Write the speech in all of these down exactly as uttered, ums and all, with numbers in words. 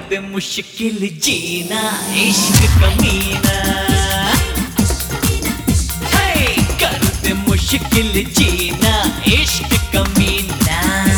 दे मुश्किल जीना इश्क कमीना, हे कर दे मुश्किल जीना इश्क कमीना।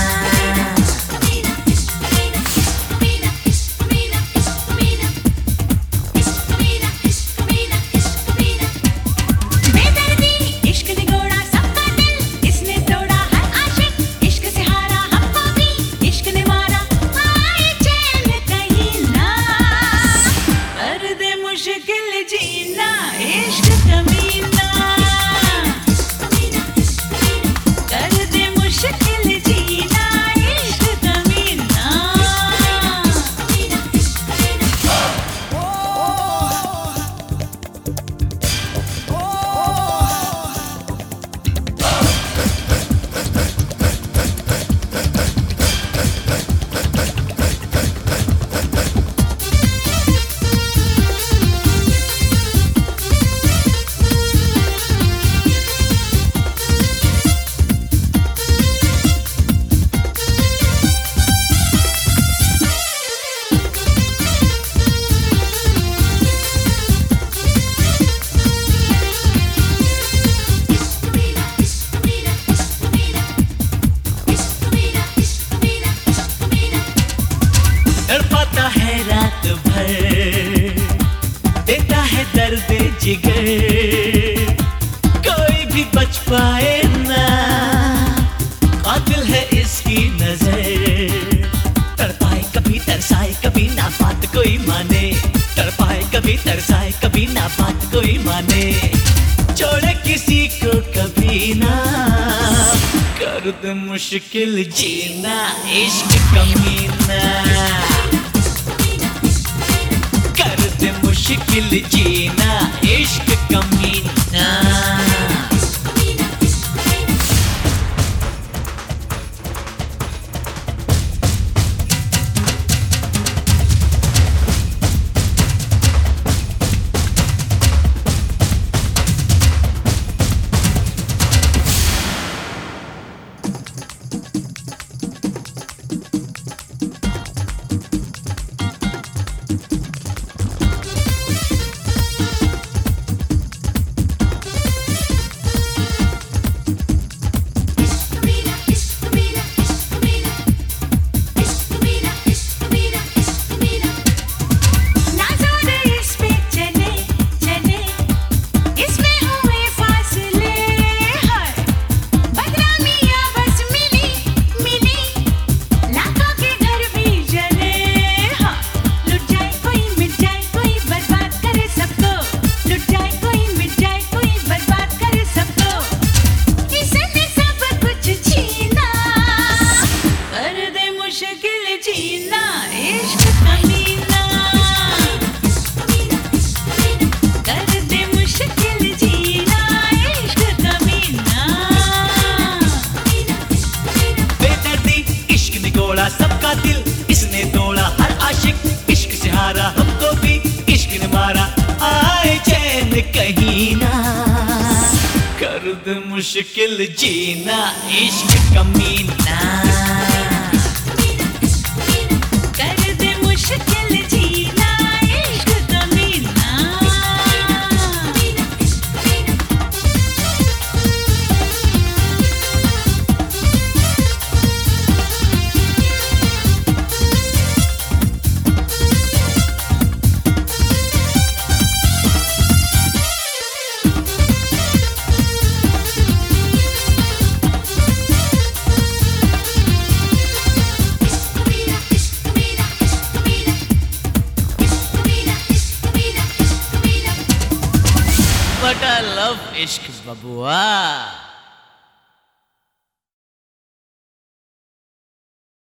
तड़पाता है रात भर, देता है दर्द जिगर, कोई भी बच पाए ना, कातिल है इसकी नजर। तड़पाए कभी तरसाए कभी ना बात कोई माने, तड़पाए कभी तरसाए कभी ना बात कोई माने, छोड़े किसी को कभी ना, कर दे मुश्किल जीना इश्क कमीना, कर दे मुश्किल जीना इश्क कमीना। सबका दिल इसने तोड़ा हर आशिक, इश्क से हारा हमको भी इश्क ने मारा, आए चैन कहीं ना, कर दे मुश्किल जीना इश्क कमीना, कर दे मुश्किल जीना इश्क कमीना। But I love ishq babua.